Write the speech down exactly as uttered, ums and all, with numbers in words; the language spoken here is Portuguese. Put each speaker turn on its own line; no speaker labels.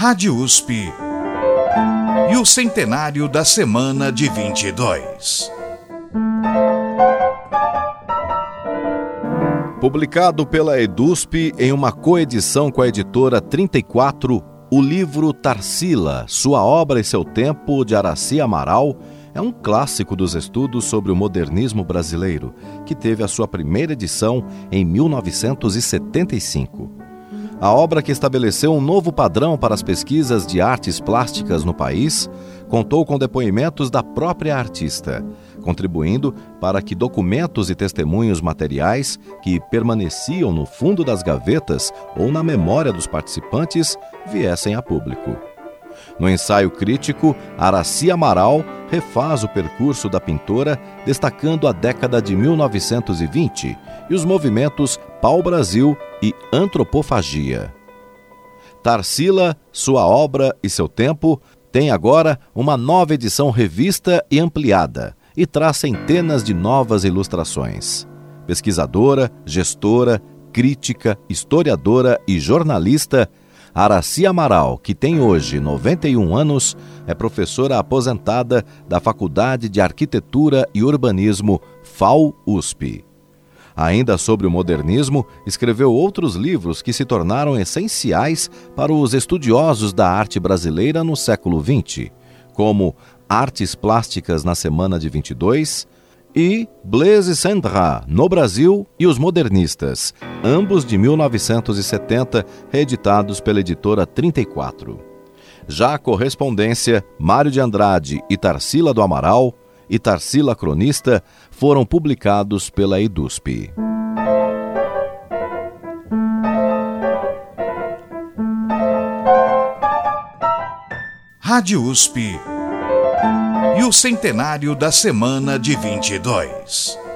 Rádio U S P e o centenário da semana de vinte e dois.
Publicado pela EDUSP em uma coedição com a editora trinta e quatro, o livro Tarsila, Sua Obra e Seu Tempo, de Araci Amaral, é um clássico dos estudos sobre o modernismo brasileiro, que teve a sua primeira edição em mil novecentos e setenta e cinco. A obra, que estabeleceu um novo padrão para as pesquisas de artes plásticas no país, contou com depoimentos da própria artista, contribuindo para que documentos e testemunhos materiais que permaneciam no fundo das gavetas ou na memória dos participantes viessem a público. No ensaio crítico, Araci Amaral refaz o percurso da pintora, destacando a década de mil novecentos e vinte e os movimentos Pau-Brasil e Antropofagia. Tarsila, Sua Obra e Seu Tempo tem agora uma nova edição revista e ampliada e traz centenas de novas ilustrações. Pesquisadora, gestora, crítica, historiadora e jornalista, Araci Amaral, que tem hoje noventa e um anos, é professora aposentada da Faculdade de Arquitetura e Urbanismo F A U U S P. Ainda sobre o modernismo, escreveu outros livros que se tornaram essenciais para os estudiosos da arte brasileira no século vinte, como Artes Plásticas na Semana de vinte e dois e Blaise Cendrars, no Brasil e os Modernistas, ambos de mil novecentos e setenta, reeditados pela editora trinta e quatro. Já a correspondência Mário de Andrade e Tarsila do Amaral e Tarsila Cronista foram publicados pela EDUSP.
Rádio U S P e o centenário da semana de vinte e dois.